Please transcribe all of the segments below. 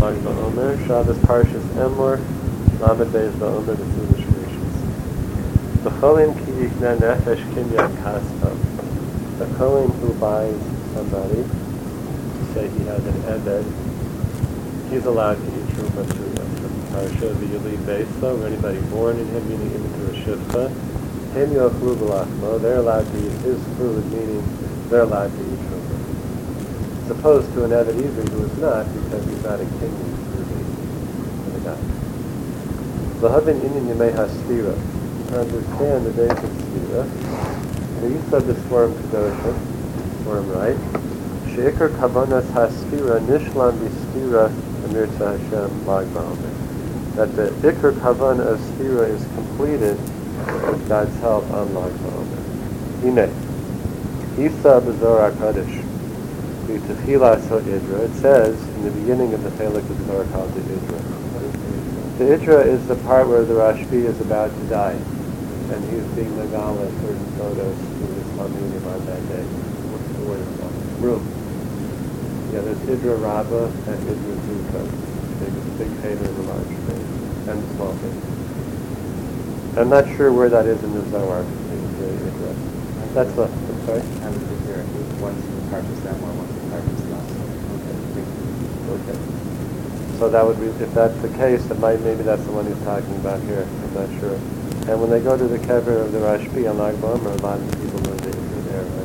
Lag BaOmer, Shabbos Parshas Emor, Lamed Beis BaOmer, the foolish nations. The Cholim ki yikna nefesh kinyan kaspa. The Cholim who buys somebody, say he has an Eved, he's allowed to eat Truma through him. Parsha v'yulid beisa, or anybody born in him, meaning into a shifcha, him yochlu v'lachmo, they're allowed to eat his food, meaning they're allowed to eat Truma. As opposed to an Eved Ivri who is not, because he's not a king for the guy. V'havin inyan yemei ha-sfira. To understand the days of Sfira, the Yisod the Swarm Kedoshim, Swarm right, She'ikar kavanas ha-sfira nishlam b'sfira amirtza Hashem lag ba'omer. That the ikar kavan of Sfira is completed with God's help on lag ba'omer. Hine, Isa b'Zohar HaKadosh, b'techilas ha'idra, it says in the beginning of the Chelik of Zohar called the Idra. The Idra is the part where the Rashbi is about to die, and he's being Megala certain photos to his Talmudim on that day. What's the word it's called? Room. Yeah, there's Idra Rabbah and Idra Zuka. Big Cheder and a large thing, and the small thing. I'm not sure where that is in the Zohar. The Idra. That's what, I'm sorry? I would think there one's in the Parshas Emor, one's in the Parshas Naso. Okay. So that would be, if that's the case, maybe that's the one he's talking about here. I'm not sure. And when they go to the kever of the Rashbi on Lag BaOmer, a lot of people know the Idra there, right?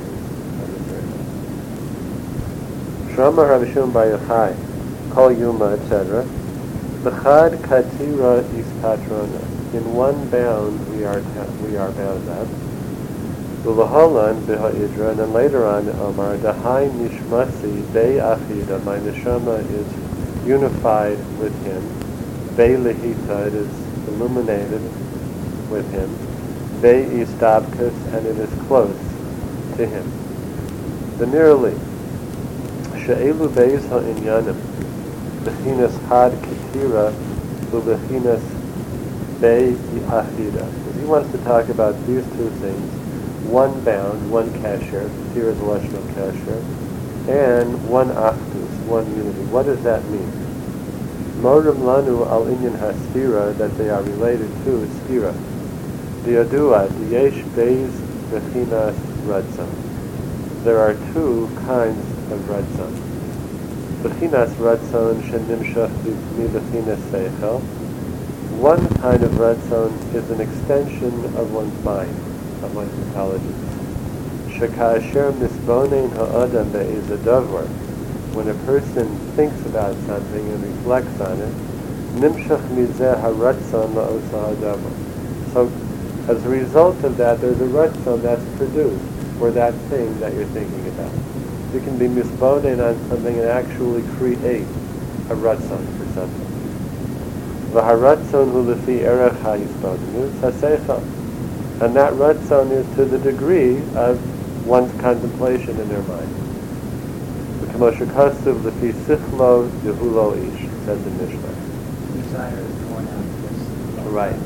Shrama Rav Shimon Bar Yochai, Kol Yuma, etc. B'chad katira is patrona. In one bound we are bound up. V'laholan b'ha'idra, and then later on, Omar, Dahai nishmasi bei achida, my neshama is unified with him. Bei lehita, it is illuminated with him. Bei istabkus, and it is close to him. Venerally, she'elu beis ha'inyanim, bechinas had ketira, u'bechinas bei achida. He wants to talk about these two things. One bound, one kasher, here is the lashon of kasher, and one achdus, one unity. What does that mean? Morim lanu al inyan ha-sfira, that they are related to sfira. Diadua, diyesh beis bechinas ratzon. There are two kinds of ratzon. Bechinas ratzon shenimshach mi bechinas seichel. One kind of ratzon is an extension of one's mind, of one's intelligence. Shekasher misbonein ha'adam be'ez davar. When a person thinks about something and reflects on it, nimshach mizeh haratzon la'osa ha'davar. So, as a result of that, there's a ratzon that's produced for that thing that you're thinking about. You can be misbonein on something and actually create a ratzon for something. V'haratzon hu lefi erech ha'yisbonenu tzaseichel. And that ratzon is to the degree of one's contemplation in their mind. V'kemoshe kasuv lefi sichlo yehulo ish, says the Mishnah. Desire is going out of this. Right.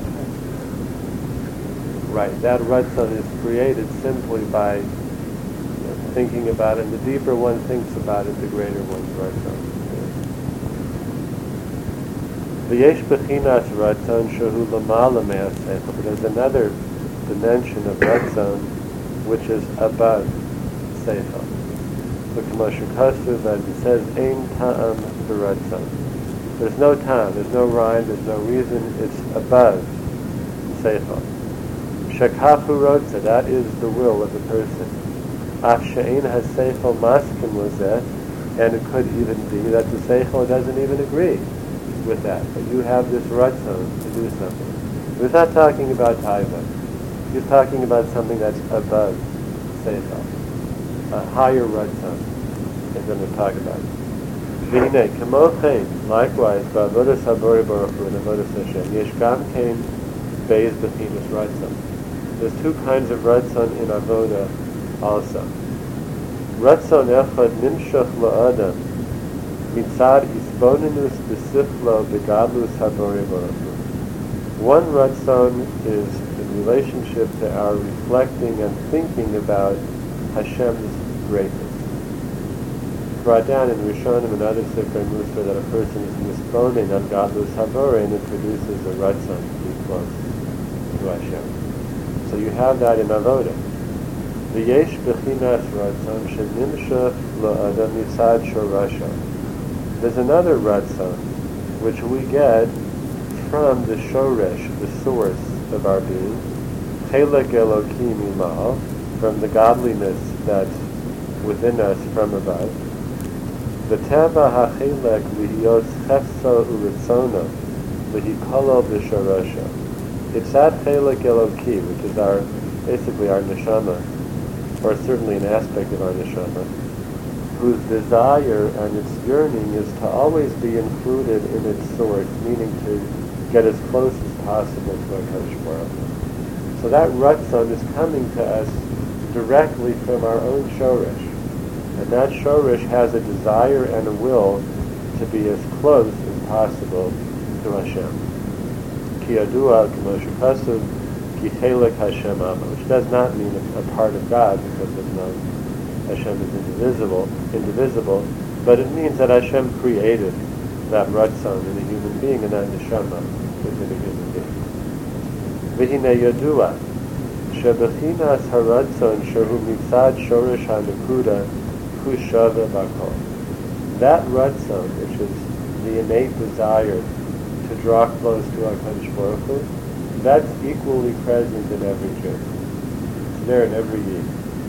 Right. That ratzon is created simply by thinking about it. And the deeper one thinks about it, the greater one's ratzon is. V'yesh bechinas ratzon shehu lamala me'aseichel. But there's another dimension of ratzon which is above seichel. V'kemoshe kasuv, as it says, ein ta'am b'ratzon. There's no ta'am, there's no rhyme, there's no reason. It's above seichel. Shekafu rotza, that is the will of the person. Af she'ein ha-seichel maskim lezeh, and it could even be that the seichel doesn't even agree with that, but you have this ratzon to do something. He's not talking about taiva. He's talking about something that's above seichel, a higher ratzon is going to talk about. V'hinei, kamochein, likewise, ba'avodas habori baruch hu, and avodas Hashem, yesh gam kein beis bechinas ratzon. There's two kinds of ratzon in avoda also. Ratzon echad nimshach la'adam, mitzad isbonenus b'sichlo b'gadlus habori baruch hu. One ratzon is in relationship to our reflecting and thinking about Hashem's greatness. brought down in Rishonim and other Sifrei Musar that a person is misboning on Gadlus Haborein, it produces a Ratzon to be close to Hashem. So you have that in Avodah. V'yesh b'chinas Ratzon shenimshach la'adam mitzad shorasha. There's another Ratzon which we get from the Shoresh, the source of our being, Chelek Elokim Imal, from the godliness that's within us from above. The Teva HaChelek Lihiyos Chefso Uritzono Lihikolo B'Shorosha. It's that Chelek Eloki, which is basically our neshama, or certainly an aspect of our neshama, whose desire and its yearning is to always be included in its source, meaning to get as close as possible to HaKadosh Baruch Hu. So that Ratzon is coming to us directly from our own Shoresh. And that Shoresh has a desire and a will to be as close as possible to Hashem. Ki yadua k'mo shekasuv ki chelek Hashem Amo, which does not mean a part of God, because there's no Hashem is indivisible, but it means that Hashem created that Ratzon in a human being and that neshama within a human being. V'hinei yadua shebechinas haratzon shehu mitzad shoresh hanekuda hu shava bakol. That Ratzon, which is the innate desire to draw close to HaKadosh Baruch Hu, that's equally present in every Jew. It's there in every Yid.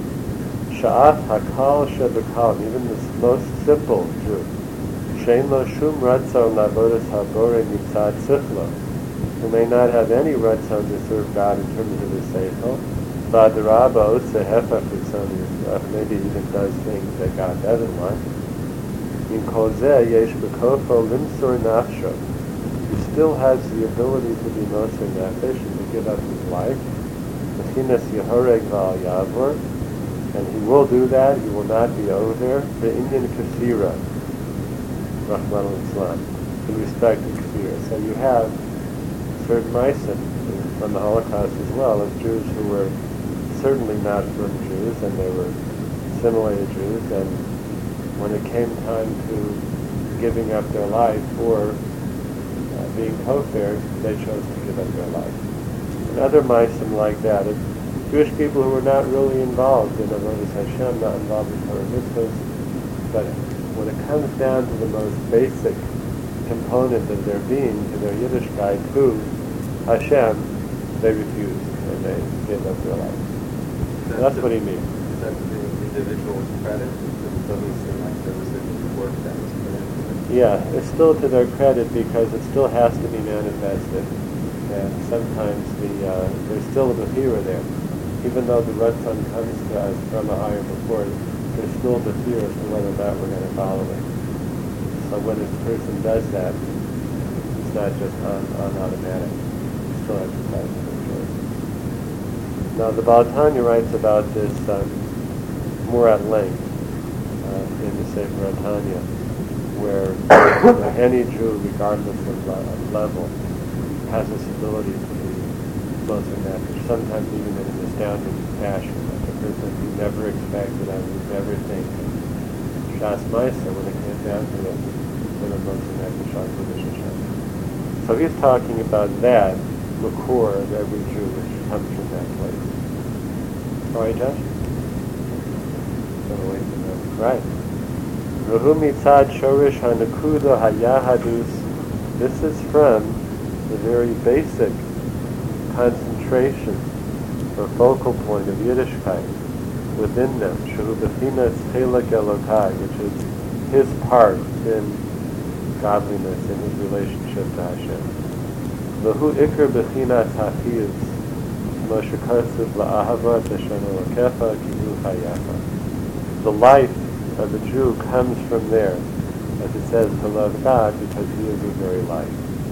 Sha'af hakal shebekal, even the most simple Jew, shein lo shum ratzon la'avodas habore mitzad sichlo, who may not have any ratzon to serve God in terms of his seichel, v'adarabba oseh hefach ritzon yisrach, maybe even does things that God doesn't want. In kol zeh yesh bekofo limsor nafsho, he still has the ability to be moser nefesh and to give up his life. Mechinas yehoreg v'al yavor, and he will do that. He will not be over the Indian kafira, Rahman al-Islam, in respect to kafira. So you have certain Meisim from the Holocaust as well, of Jews who were certainly not from Jews, and they were assimilated Jews, and when it came time to giving up their life or being kofar, they chose to give up their life. And other Meisim like that, Jewish people who were not really involved in Avodas Hashem, not involved in Torah mitzvahs, but when it comes down to the most basic component of their being, to their Yiddishkeit, to Hashem, they refused and they gave up their life. So that's what he means. Is that the individual's credit? It doesn't seem like there was any work that was put into it. Yeah, it's still to their credit because it still has to be manifested. And sometimes there's still a Bechira there. Even though the Ratzon comes to us from a higher report, there's still the fear as to whether or not we're going to follow it. So when a person does that, it's not just on automatic. It still exercises the choice. Now the Baal Tanya writes about this more at length in the Sefer Tanya, where any Jew, regardless of level, has this ability to be closer nefesh, sometimes even in an astounding fashion, like a person you never expected, I would never think. Shas Maisa, when it came down to it, for the closer nefesh on Kodesh Hashem. So he's talking about that makor of every Jew, which comes from that place. All right, Josh? Don't wait for that. Right. Rahu mitzad shorish hanakuda hayahadus. This is from the very basic concentration or focal point of Yiddishkeit within them, Shehu Bechinas Chelek Elokai, which is his part in godliness, in his relationship to Hashem. Lahu Iker Bechinas Hafiz, Moshe Karsiv La'ahava Teshan Elokecha Kihu Hayacha. The life of the Jew comes from there, as it says, to love God, because he is his very life.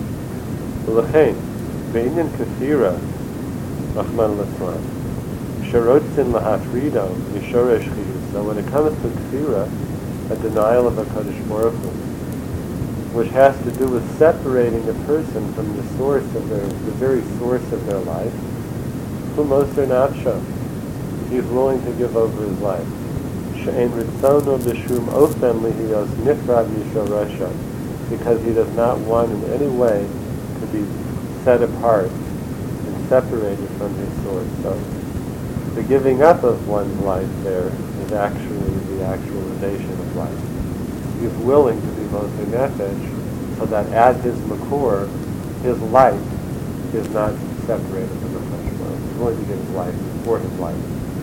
L'chein, Be'inyan Kafira, Rahman al-Islam, Sherotzin La'afrido, Yishoresh Chiyus. So when it comes to Kafira, a denial of HaKadosh Baruch Hu, which has to do with separating a person from the source of the very source of their life, Hu Moser Nafsho, he's willing to give over his life. she'en ritzono b'shum ofen lihiyos nifrad mishoresha, because he does not want in any way to be set apart and separated from his source. So the giving up of one's life there is actually the actualization of life. He's willing to be moshe nefesh, so that at his makor, his life is not separated from the flesh world. He's willing to give his life for his life.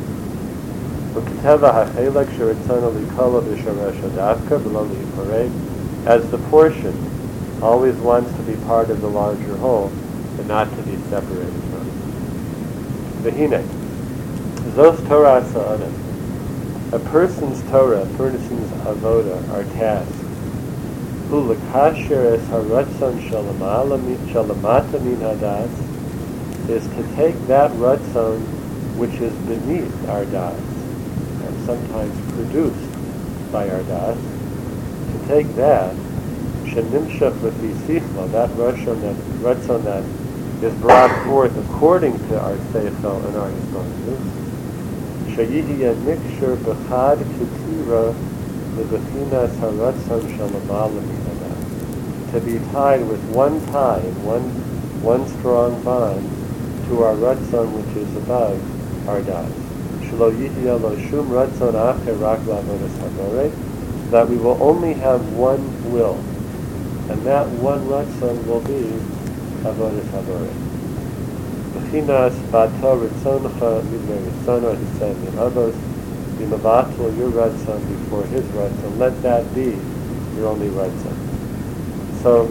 As the portion always wants to be part of the larger whole, but not to be separated from it. V'hine, zos Torah sa'adam. A person's Torah, a person's avoda, our task, hu l'kasher es haratzon shalamata min hadas, is to take that ratzon which is beneath our das, and sometimes produced by our das, to take that, shenimshach v'tisichlo, that ratzon that is brought forth according to our seichel and our hisbonenus, sheyihiya mikshur b'chad ketira l'bechinas haratzon shalamala min hadas, to be tied with one tie, one strong bond, to our ratzon which is above our das. Shelo yihiya lo shum ratzon acher rak la'avodas haborei, that we will only have one will, and that one ratzon will be avodas haborei. B'chinas bato ritzoncha midvei ritzono, he said in Avos, b'mavatul your ratzon before his ratzon, let that be your only ratzon. So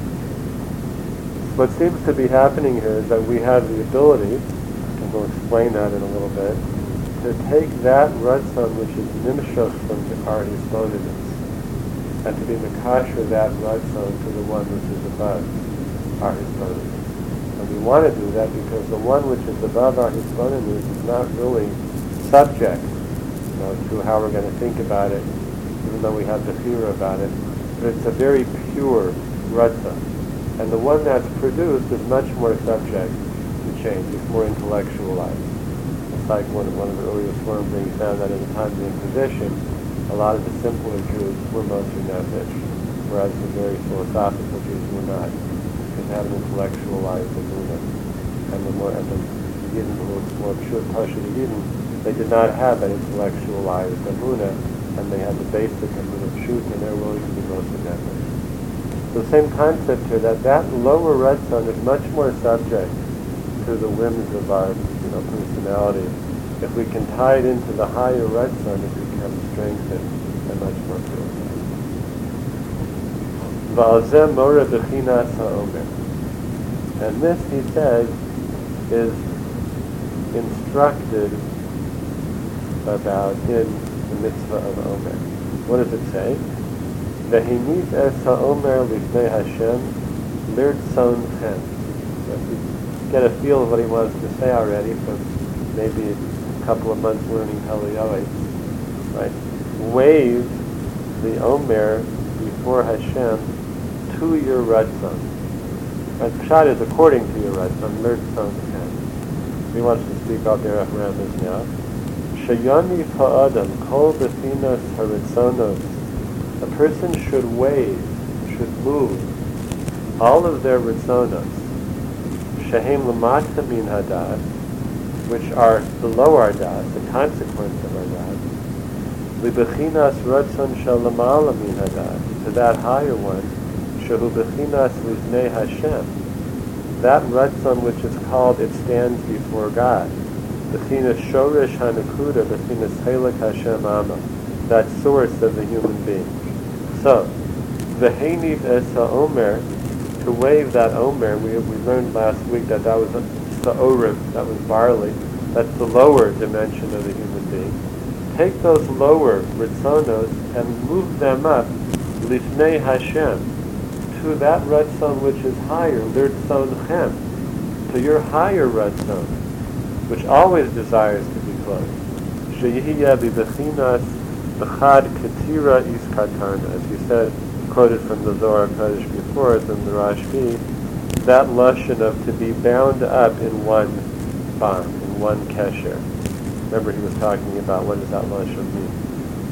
what seems to be happening here is that we have the ability, and we'll explain that in a little bit, to take that ratzon which is nimshach from our hisbonenus, and to be mekasher that ratzon to the one which is above our hisbonenus. And we want to do that because the one which is above our hisbonenus is not really subject, to how we're going to think about it, even though we have the fear about it. But it's a very pure ratzon. And the one that's produced is much more subject to change. It's more intellectualized. It's like one of the earliest forms that he found that in the time of the Inquisition, a lot of the simpler Jews were mostly nefesh, whereas the very philosophical Jews were not. They had an intellectualized emunah. And the Yidden who were more pure Pashut Yidden, they did not have an intellectualized emunah, and they had the basic emunah truth, and they're willing to be mostly nefesh. The same concept here, that lower ratzon is much more subject to the whims of our personality. If we can tie it into the higher ratzon, it becomes strengthened and much more purified. Va'alzeh mora b'chinas ha'omer. And this, he says, is instructed about in the mitzvah of Omer. What does it say? Ve'hinit es ha'omer lifnei Hashem lirtzon chen. So if you get a feel of what he wants to say already from maybe a couple of months learning Haliyot, right? Wave the Omer before Hashem to your ratzon. Right? Pshat is according to your ratzon, lirtzon chen. He wants to speak out there around this now. Sheyani ha'adam kol bechinas haritzonos. A person should wave, should move all of their ritzonos, shehem lamata min hadas, which are below our das, the consequence of our das, libechinas ratzon shel lamala min hadas, to that higher one, shehu bechinas lifnei Hashem, that ratzon which is called, it stands before God, bechinas shoresh hanakuda, bechinas helek Hashem ama, that source of the human being. So, the Hainit es ha'omer, to wave that omer, we learned last week that was the orib, that was barley, that's the lower dimension of the human being. Take those lower ritzonos and move them up, lifnei Hashem, to that ratzon which is higher, lirtzon chem, to your higher ratzon, which always desires to be close. Sheyihiya bibechinas b'chad ketira iskatarna, as you said, quoted from the Zohar Kodesh before, from the Rashbi, that lashon of to be bound up in one bond, in one kesher. Remember he was talking about what does that lashon mean.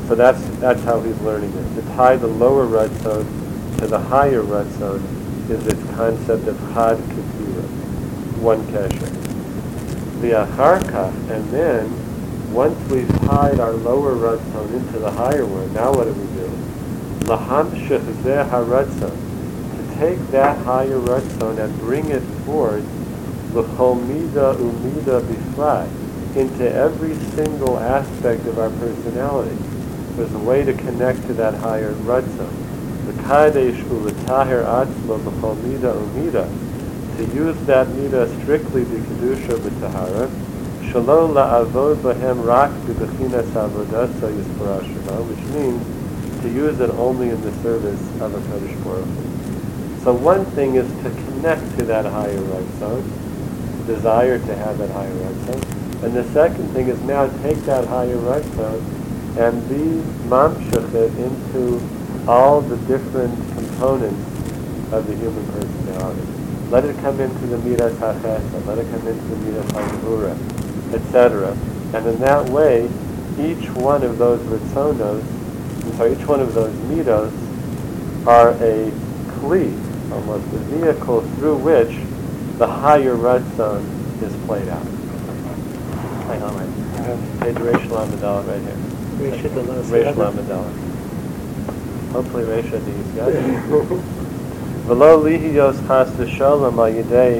So that's how he's learning it. To tie the lower Ratzon to the higher Ratzon is its concept of Chad Ketira, one Kesher. V'acharkach, and then, once we've tied our lower Ratzon into the higher one, now what do we do? Lahamshich zeh haratzon, to take that higher Ratzon and bring it forth l'chol mida umida bifrat, into every single aspect of our personality. There's a way to connect to that higher Ratzon. L'kadesh u'l'taher atzmo b'chol mida umida, to use that mida strictly b'kedusha b'tahara, shelo la'avod b'hem rak b'bechinas avodasa yispara shema, which means to use it only in the service of a Kadosh Baruch Hu. So one thing is to connect to that higher Ratzon, desire to have that higher Ratzon, and the second thing is now take that higher Ratzon and be mamshachet into all the different components of the human personality. Let it come into the midas hachesed, let it come into the midas hagvura, etc. And in that way, each one of those ritzonos, each one of those midos, are a kli, almost a vehicle through which the higher ratzon is played out. Hang on, right. Page Reish Lamed Dalet right here. Reish Lamed Dalet. Hopefully Reish Adi's got it. V'lo lihiyos chas v'sholem al yidei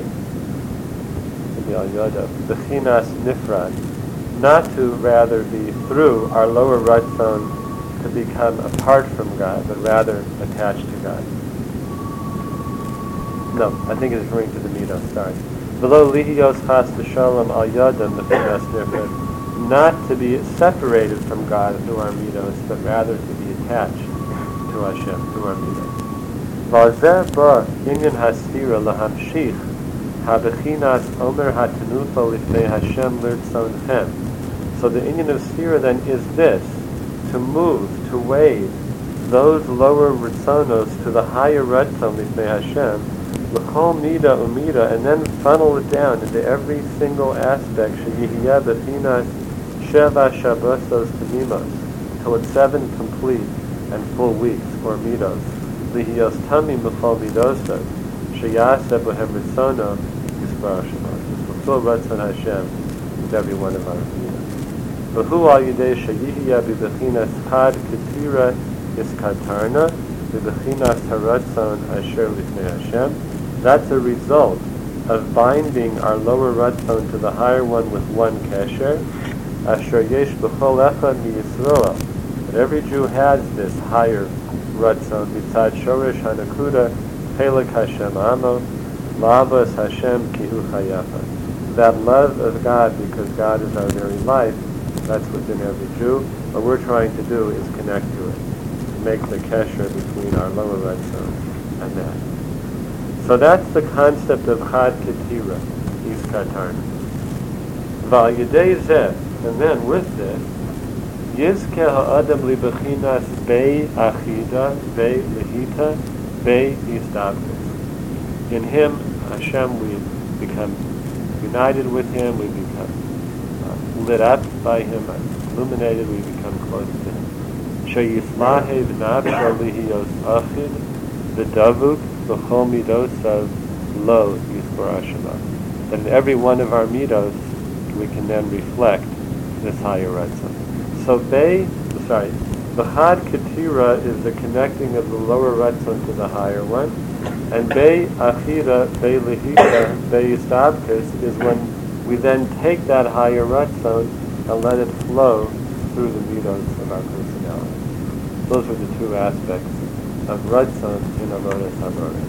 b'chinas nifrad, not to rather be through our lower ratzon to become apart from God, but rather attached to God. No, I think it's referring to the midos. Sorry. V'lo lihiyos chas v'sholem al yodem b'chinas nifrad, not to be separated from God through our midos, but rather to be attached to Hashem through our midos. V'alzeh ba inyan hasfira lahamshich habechinas omer hatanufa lifnei Hashem lirtzonchem. So the inyan of sfira then is this: to move, to wave those lower ritzonos to the higher ratzon lifnei Hashem, l'chol mida umida, and then funnel it down into every single aspect sheyihiyeh bechinas sheva shabbosos tamimos, till it's 7 complete and full weeks or midos. Lihiyos tamim b'chol midosas sheyaseh b'hem ritzono yispar shemos, to fulfill ratzon Hashem with every one of our midos. V'hu al yidei sheyihiyeh b'bechinas chad ketira iskatarna b'bechinas haratzon asher lifnei Hashem. That's a result of binding our lower ratzon to the higher one with one kesher. Asher yesh b'chol echad miYisrael. But every Jew has this higher ratzon, b'tzad shoresh hanakuda chelek Hashem amo, lavas Hashem kihu chayafa. That love of God, because God is our very life, that's within every Jew. What we're trying to do is connect to it, to make the kesher between our lower ratzon and that. So that's the concept of chad ketira, iskatarna. Val yedei zeh, and then with this, Yizkeh ha'adam libechinas bei achida, bei lehita, bei istabkus. In Him, Hashem, we become united with Him, we become lit up by Him, illuminated, we become close to Him. Sheyismahe v'nafsho lihiyos achid, v'davuk, v'chol midosav, lo yispar Hashem. That in every one of our midos, we can then reflect this higher ratzon. So the Chad Ketira is the connecting of the lower ratzon to the higher one, and Bei Achira, Bei Lehita, Bei Yistabkis is when we then take that higher ratzon and let it flow through the midos of our personality. Those are the two aspects of ratzon in Avodas Haborah.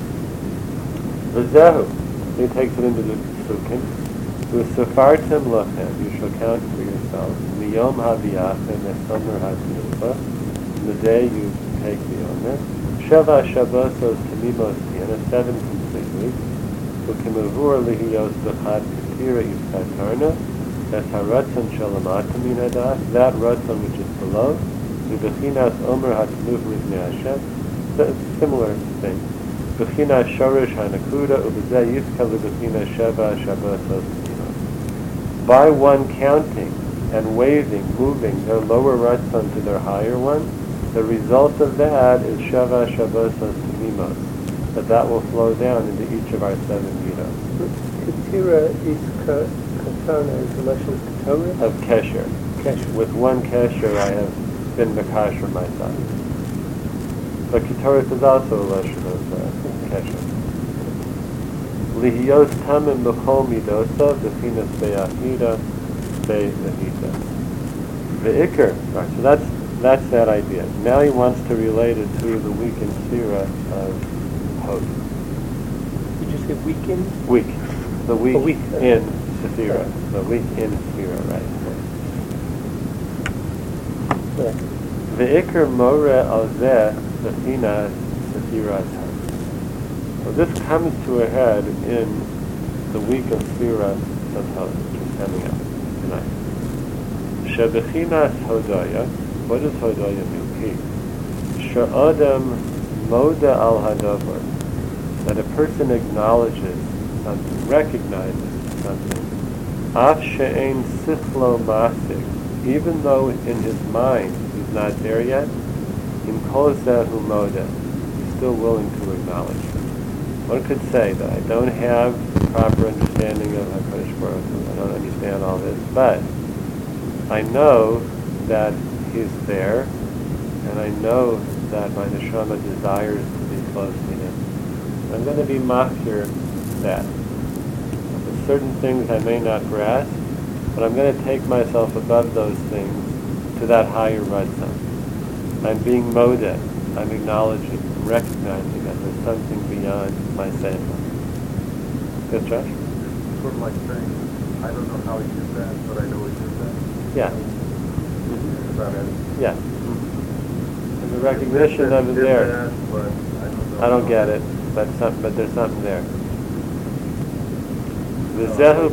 V'zehu, he takes it into the Sukkim. U'sefartem lachem, you shall count for yourselves, miyom haviyach nesomer hatanufa, the day you take the omer, sheva shabbosos tamimos tiana, 7 complete weeks, u'kemavur lihiyos b'chad ketira yiskatarna, es haratzon shalamata min hadas, that ratzon which is below, u'bechinas omer hatanuf lifnei Hashem, similar thing. Bechinas shorish hanakuda, u'bezeh yizka l'bechinas sheva shabbosos. By one counting and waving, moving their lower Ratzon to their higher one, the result of that is Shava Shavosas Tamimos, that will flow down into each of our 7 midos. Ketira is Katana is the Lashon Ketorah? Of Kesher. Kesher. With one Kesher I have been Mekasher myself. But Ketorah is also a Lashon of Kesher. Lihiyos Tamim B'chol Midosa B'chinas Be'achida Be'ahida. Ve'ikr. Right, so that's that idea. Now he wants to relate it to the weakened sphera of Hod. Did you say weekend? Weak. The weak, weak. in Sephira. The weak in Sephira, right. Ve'ikr more al zeh B'chinas Sephiras Hod. So this comes to a head in the week of Sphira of Hod, which is coming up tonight. Shebechinas Hodaya. What does Hodaya mean? She'adam moda al hadavar. That a person acknowledges something, recognizes something. Af she'ein sichlo masig. Even though in his mind he's not there yet, in kol zehu moda, he's still willing to acknowledge it. One could say that I don't have proper understanding of HaKadosh Baruch Hu. I don't understand all this, but I know that he's there, and I know that my neshama desires to be close to him. I'm going to be machir that. There's certain things I may not grasp, but I'm going to take myself above those things to that higher Ratzon. I'm being modeh. I'm acknowledging, I'm recognizing that there's something beyond my seichel. Yes, Josh? It's sort of like saying, I don't know how he did that, but I know he did that. Yeah. Is that it? Yeah. And the recognition of it there. That, but I don't get it, but there's something there. The zehu.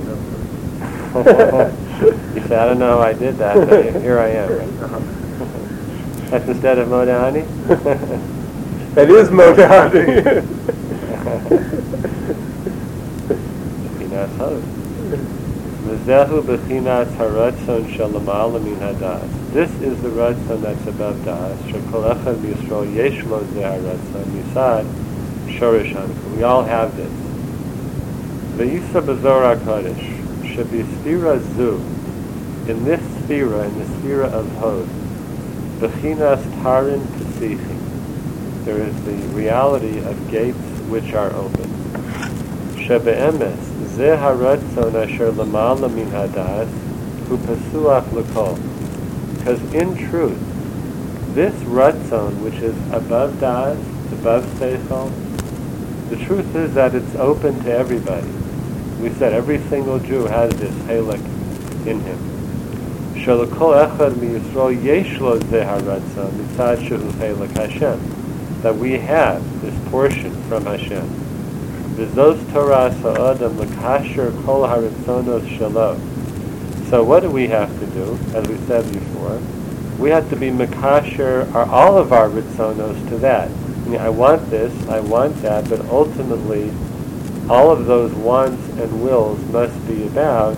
You say, I don't know how I did that, but here I am. That's instead of Modahani? That is Modahani. Bechinas Hod. V'zehu bechinas haratzon shelamal min hadas. This is the ratzon that's above das. Shekol echad miyisrael yesh lo zeh haratzon yisad shorish hanukah. We all have this. Ve'isa b'zor HaKadosh shebi sphira zu. In this sphira, in the sphira of Hod, bechinas tarin tesichim. There is the reality of gates which are open. Shebe'emes zeh haratzon asher lamala min hadas hu pasuach l'kol. Because in truth, this ratzon which is above das, above seichel, the truth is that it's open to everybody. We said every single Jew has this halak in him. Shalakol echad miyisrael yesh lo zeh haratzon mitzad shehu halak Hashem. That we have this portion from Hashem. V'zos Torah ha'adam l'kasher kol haratzonos shelo. So what do we have to do? As we said before, we have to be mekasher all of our ritzonos to that. I mean, I want this, I want that, but ultimately, all of those wants and wills must be about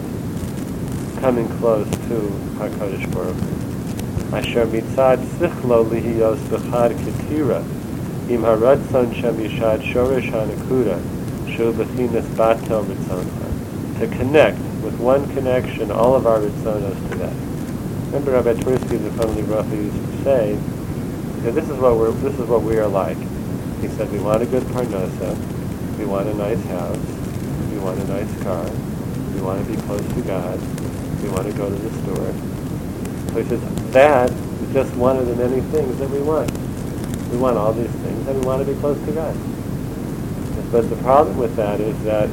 coming close to HaKadosh Baruch Hu. Asher mitzad sichlo lihiyos b'chad ketira. Im haratzon shem yishad shorish hanakuda shu b'chinas batel ritzoncha. To connect with one connection all of our ritzonos to that. Remember Rabbi Twersky, the Family Bracha, used to say, this is what we are like. He said, we want a good parnasa, we want a nice house, we want a nice car, we want to be close to God, we want to go to the store. So he says, that is just one of the many things that we want. We want all these things, and we want to be close to God. But the problem with that is that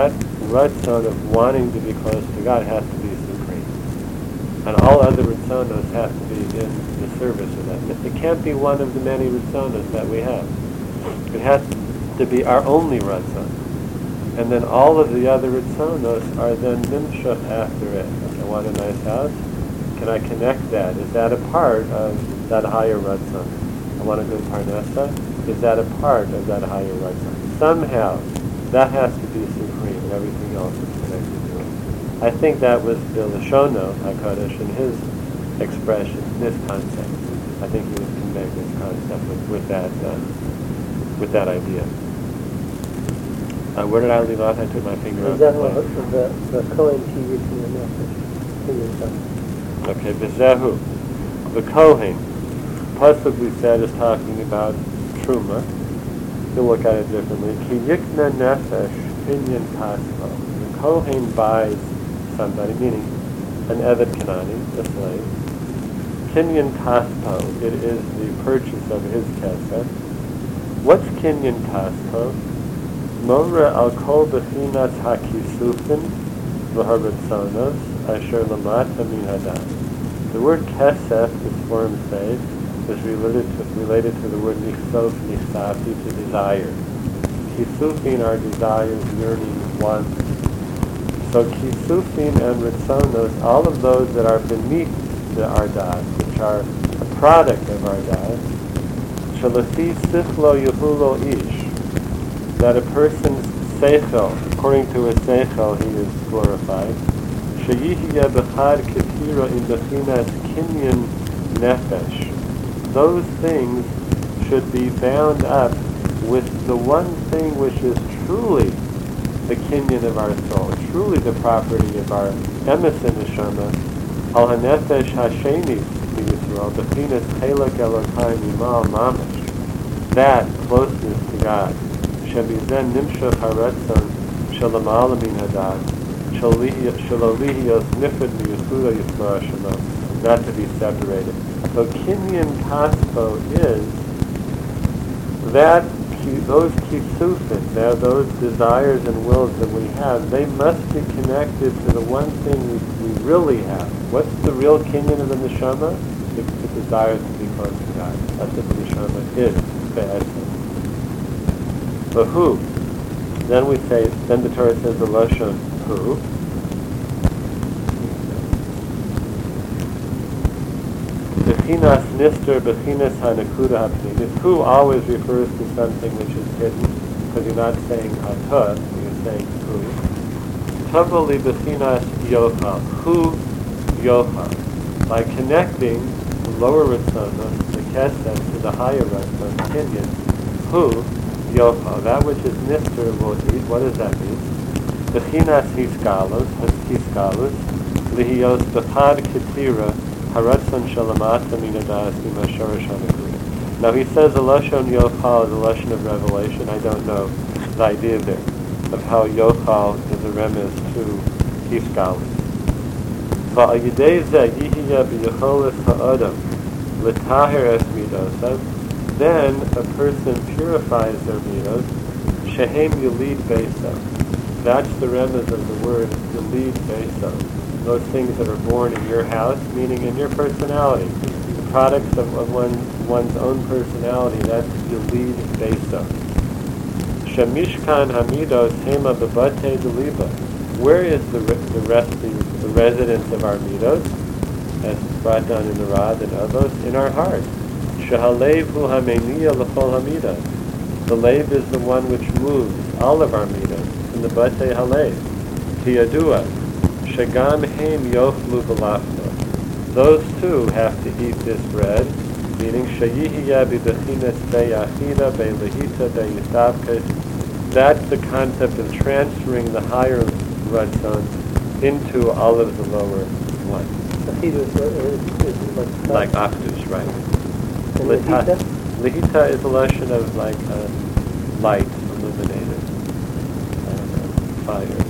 ratzon of wanting to be close to God has to be supreme. And all other ritzonos have to be in the service of that. It can't be one of the many ritzonos that we have. It has to be our only ratzon. And then all of the other ritzonos are then nimshach after it. Like, I want a nice house. Can I connect that? Is that a part of that higher ratzon? I want a good parnasa. Is that a part of that higher ratzon? Somehow, that has to be supreme, and everything else is connected to it. I think that was the Lashono HaKadosh in his expression, this concept. I think he was conveying this concept with that idea. Where did I leave off? I took my finger off the Kohen ki yitin nefesh. Okay, Bezehu. The Kohen. Pasuk we said is talking about Truma. You'll look at it differently. Ki yikna nefesh inyan paspo. The Kohen buys somebody, meaning an Evet Kanani, a slave. Kinyan Taspo, it is the purchase of his kesef. What's Kinyan Taspo? Mora al kol bechinas hakisufin v'haritzonos asher lamata min hadas. The word kesef, this form say, is related to the word nichsof, nichsafi, to desire. Kisufin are desires, yearnings, wants. So kisufin and ritzonos, all of those that are beneath the ardas, which are a product of ardas, shalafi sichlo yehulo ish, that a person's seichel, according to his seichel, he is glorified. Sheyihya b'chad ketira in bechinas kinyan nefesh. Those things should be bound up with the one thing which is truly the kinyan of our soul, truly the property of our emes and neshama, al hanefesh hasheni miyisrael, bechinas chelak Elokai mimal mamash, that closeness to God, shebizen nimshach haretzon shalamala min hadas, shalolihiyos nifid miyichuda yisra shema, not to be separated. So kinyan kaspo is that those kisufin, those desires and wills that we have, they must be connected to the one thing we really have. What's the real kinyan of the neshama? The desire to be close to God. That's what the neshama is, be'etzem. But who? Then the Torah says the lashon who. Bechinas nister, bechinas hanakuda hapnimis. Who always refers to something which is hidden, because you're not saying atah, you're saying who. Tavali bechinas yochal. Who yochal? By connecting the lower ritzonos, the kesef, to the higher ritzonos, kinyan. Who yochal? That which is nister will eat. What does that mean? Bechinas hiskalus, lihiyos b'chad ketira. Haratzon shalamata min hadas imashorish hanakuda. Now he says the lashon yochal is a lashon of revelation. I don't know the idea there of how yochal is a remez to hiskalus. Va'al yidei zeh yihiya b'yecholis ha'adam l'taher es midosav. Then a person purifies their midos. Shehem yulid beisav. That's the remez of the word yulid beisav. Those things that are born in your house, meaning in your personality. The products of one's own personality, that's yulid beisav. Shemishkan hamidos hema b'batei deliba. Where is the residence of our midos? As brought down in the Rad and Avos, in our heart. Shehalev hu hameniya l'chol hamidas. The lev is the one which moves all of our midos in the batei halev. Tiyadua. Shagam heim yochlu b'lachma. Those two have to eat this bread, meaning shayihiya b'bechinas be'yachida be'lehita be'yisavkas. That's the concept of transferring the higher ratzon into all of the lower ones. Like achdus, right? Lehita is a lashon of like light, illuminated, fire.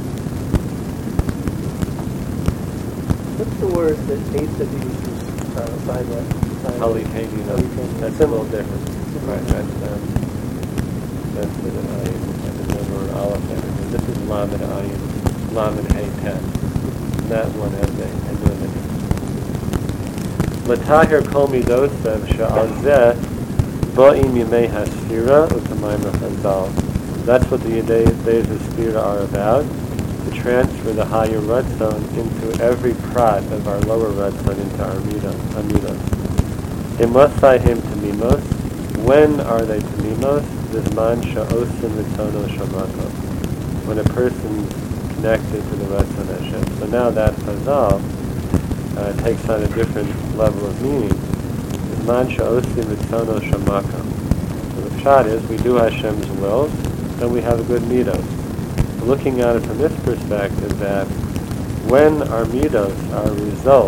What's the word that Asa uses by that? Polyphenol. That's a little different. Right, that's the word aleph. This is lamed ayin, lamed hey ten. That one has a limit. L'tahir kol midosav she'al zeh ba'im yimei hasfira u'kamayim chazal. That's what the days of Sphira are about. To transfer the higher Ratzon into every prat of our lower Ratzon into our Amidos. Imosayhim Tamimos. When are they Tamimos? Zman sha'osin ritzono shamato. When a person's connected to the Ratzon Hashem. So now that Chazal takes on a different level of meaning. Man she'osim ritzono shamakam. So the pshat is, we do Hashem's will, then we have a good midos. Looking at it from this perspective, that when our midos are a result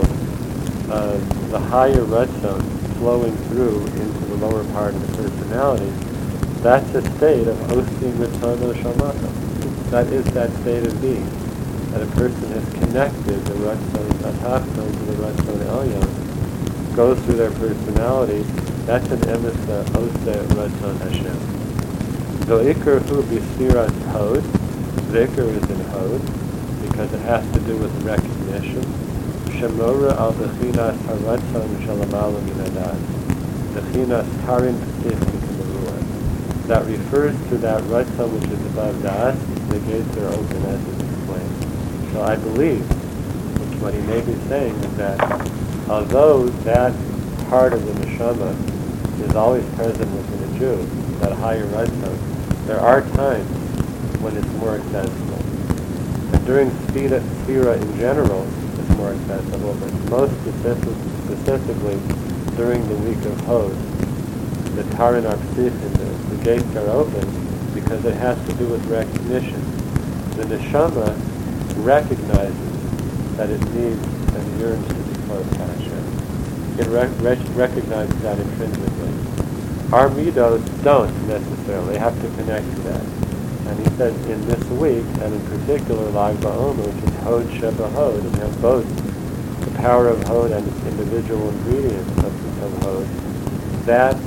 of the higher Ratzon flowing through into the lower part of the personality, that's a state of osim ritzono shamakam. That is that state of being, that a person has connected the Ratzon Atachton to the Ratzon Elyon, goes through their personality. That's an emissary Oseh Ratzon Hashem. The Iker hu b'sfiras Hod. The Iker is in Hod because it has to do with recognition. Shemora al bechinas haratzon shalamala min adas. Bechinas tarin p'sichim k'meruah. That refers to that Ratzon which is above das. The gates are open as is explained. So I believe, which what he may be saying is that although that part of the neshama is always present within a Jew, that higher Ratzon, there are times when it's more accessible. And during Sfira in general, it's more accessible, but most specifically during the week of Hod, the Taran Arpsichim, the gates are open because it has to do with recognition. The neshama recognizes that it needs and yearns to be close to Hashem. It recognizes that intrinsically. Our midos don't necessarily. They have to connect to that. And he said in this week, and in particular Lag BaOmer, which is Hod Sheba Hod, and we have both the power of Hod and its individual ingredients of Hod, that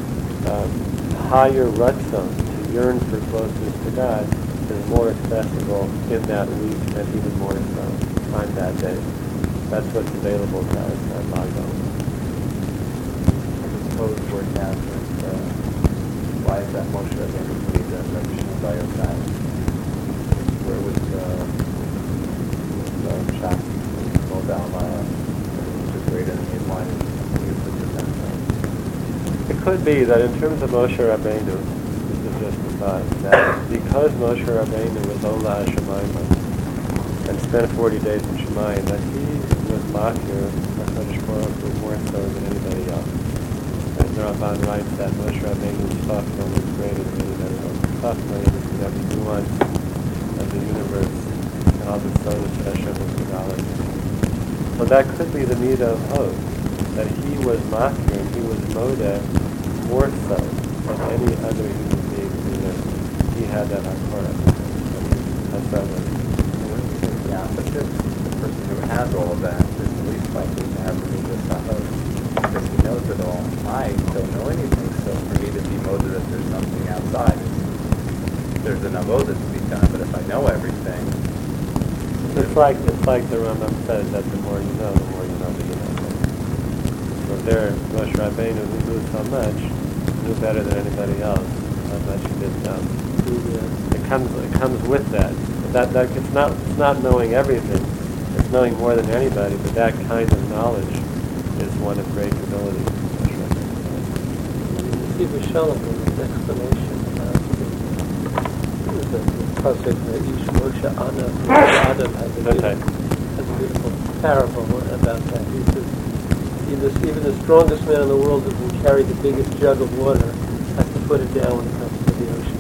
higher Ratzon, to yearn for closeness to God, is more accessible in that week and even more so on that day. That's what's available to us at Lag BaOmer. I suppose we're now why is that Moshe Rabbeinu believed that Rabbi Shimon Bar Yochai? Where was Shach Modal which is greater than his line? It could be that in terms of Moshe Rabbeinu, this is just a thought, that because Moshe Rabbeinu was Ola HaShemayim and spent 40 days in Shemayim, that he was Machir, HaKadosh Baruch Hu, more so than anybody else. And the Ramban writes that Moshe Rabbeinu's Chachma was greater than anybody else. Chachma is every nuance of the universe and all the sodas that Hashem was regarding. So that could be the Midah of Hod, that he was Machir and he was Modeh more so than any other human being he had that Hakora. The opposite, the person who has all of that is the least likely to have the Midas HaHod. Because he knows it all. I don't know anything, so for me to be Modeh that there's something outside, there's an avodah to be done, but if I know everything... It's like the Rambam says that the more you know that you know. So there, Moshe Rabbeinu, who knew so much, knew better than anybody else how much he did know. It comes with that. That it's not knowing everything. It's knowing more than anybody, but that kind of knowledge is one of great humility. You see Shalom in his explanation about the pasuk that Ish Moshe Adam has a beautiful parable about that. He says, even the strongest man in the world who can carry the biggest jug of water has to put it down when it comes to the ocean.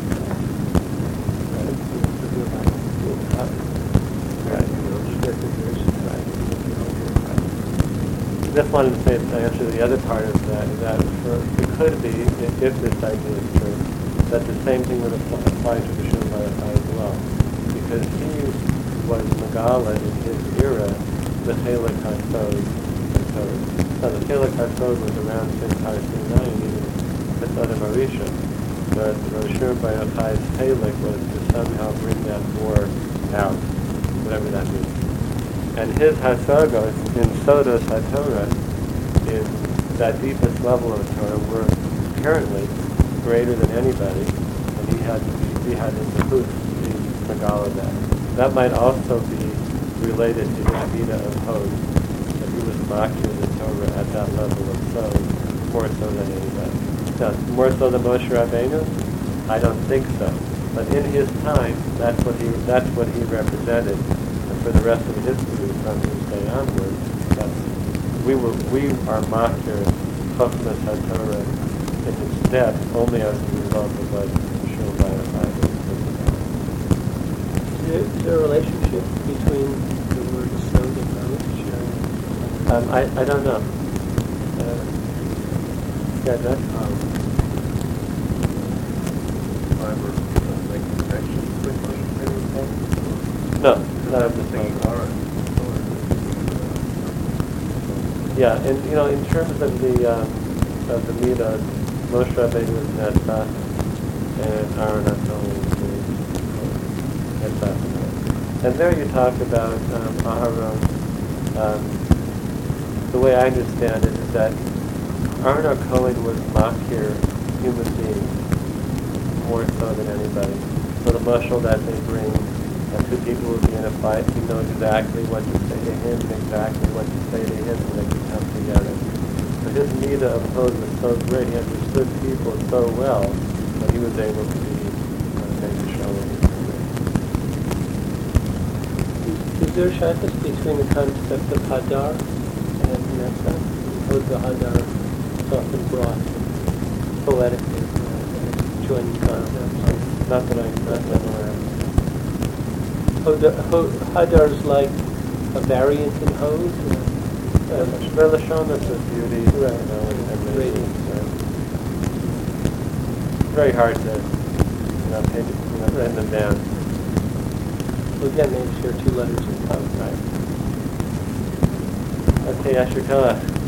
I just wanted to say, to answer the other part of that, it could be, if this idea is true, that the same thing would apply to the Shimon Bar Yochai as well. Because he was Megala in his era, the Chelek HaSod. So the Chelek HaSod was around since Har Sinai, even the Sodom Arisha. But the Shimon Bar Yochai's Chelek was to somehow bring that more out, whatever that means. And his Hasagos in Sodos HaTorah, in that deepest level of Torah, were apparently greater than anybody, and he had in the Hus, the Megala that might also be related to his Midah of Hod, that he was Makir the Torah at that level of Sod, more so than anybody. Now, more so than Moshe Rabbeinu? I don't think so. But in his time, that's what he represented. for the rest of the history from this day onwards, we are makir Chokmas HaTorah in its depth only as a result of what shown by the Bible. Is there a relationship between the word sod and knowledge? I don't know. Yeah, Doug? However, make connections between everything. No, not at this Things moment. are. Yeah, and in terms of the midah, Moshe Rabbeinu was Netzach, and Aaron HaKohen was Netzach. And there you talk about Aharon. The way I understand it is that Aaron HaKohen was makir human beings more so than anybody. So the mashal that they bring, two people will be in a fight, he knows exactly what to say to him and exactly what to say to him, and they can come together. But his midah of hod was so great, he understood people so well that he was able to make a show of it. Is there a shaykhus between the concept of hadar and netzach? Hod the hadar is often brought poetically as joining concepts. Not that I'm aware of. Hadar is like a variant in hod. The Lashonas of beauty, Right. and Radiance. It's very hard to pin them down. Well, again, they share two letters in hod. Right. Okay, Asher Koach.